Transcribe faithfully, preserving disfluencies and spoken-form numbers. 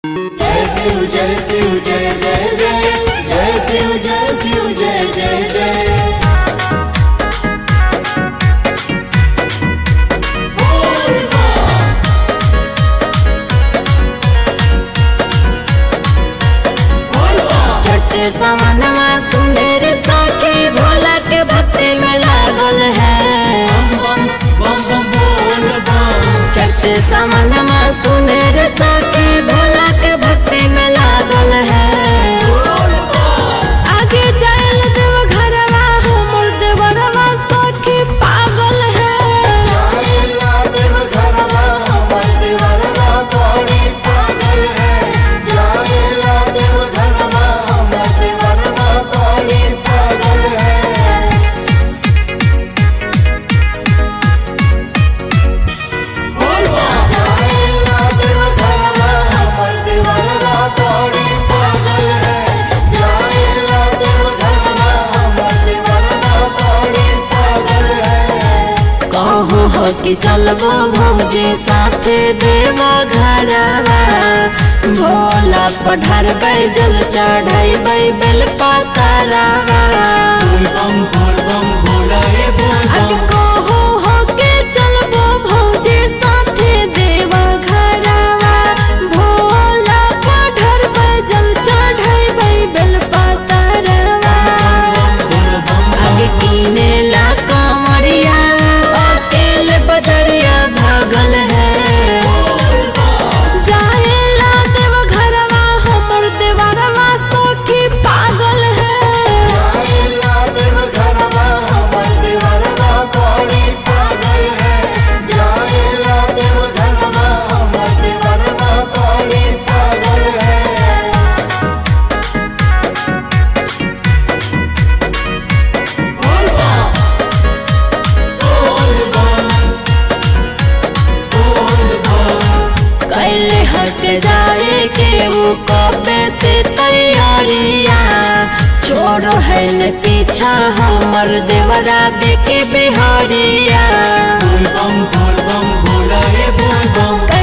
जय शिव जय शिव जय जय जय जय शिव जय शिव जय जय जय। छठे सावनवा सुनेर साखी भोला के भक्ति में लागल है। छठे सावनवा सुनेर साखी भोला के भक्ति में लागल है। आगे चल देव घरवा हमर देवरवा साखी पागल है। देव घरवा हमर देवरवा बड़ी पागल है। जाएला देव घरवा हमर देवरवा बड़ी पागल है। जाएला देव घरवा हमर देवरवा बड़ी पागल है। जाएला देव घरवा हमर देवरवा बड़ी पागल है। कहूँ हो कि चलबो भौजी साथे देवा घरवा। भोला पढ़रबै जल चढ़ैबै बेल पातरवा। आगे कहूँ हो कि चलबो भौजी साथे देवा घरवा। भोला पढ़रबै जल चढ़ैबै बेल पातरवा। आगे कीने ला कमरिया अकेले बजरिया भागल है। जाएला देव घरवा हमर देवरवा सखी पागल है। जाएला देव घरवा हमर देवरवा बड़ी पागल है। जाएला देव घरवा हमर देवरवा बड़ी पागल है। कैले हट जाए के वो कबे से तैयारिया। छोड़ो है न पीछा हमर देवरा बेके बिहारिया।